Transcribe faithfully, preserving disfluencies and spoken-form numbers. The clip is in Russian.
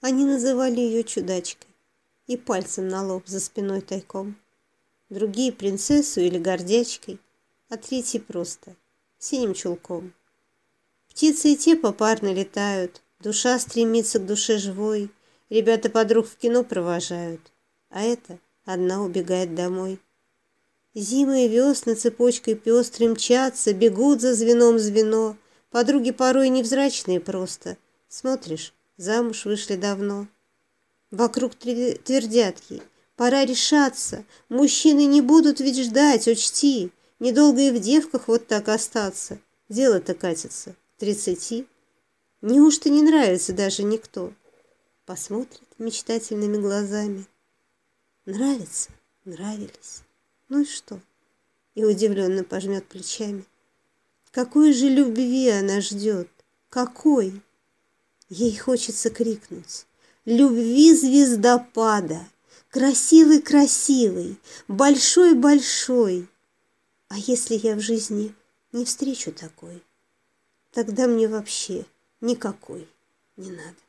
Они называли ее чудачкой и пальцем на лоб за спиной тайком. Другие принцессу или гордячкой, а третьи просто синим чулком. Птицы и те попарно летают, душа стремится к душе живой, ребята подруг в кино провожают, а эта одна убегает домой. Зимы и весны цепочкой пестрой мчатся, бегут за звеном звено, подруги порой невзрачные просто, смотришь, замуж вышли давно. Вокруг твердят ей: пора решаться, мужчины не будут ведь ждать, учти, недолго и в девках вот так остаться, дело-то катится к тридцати. Неужто не нравится даже никто? Посмотрит мечтательными глазами. Нравится, нравились, ну и что? И удивленно пожмет плечами. Какой же любви она ждет? Какой? Ей хочется крикнуть: любви звездопада, красивый-красивый, большой-большой. А если я в жизни не встречу такой, тогда мне вообще никакой не надо.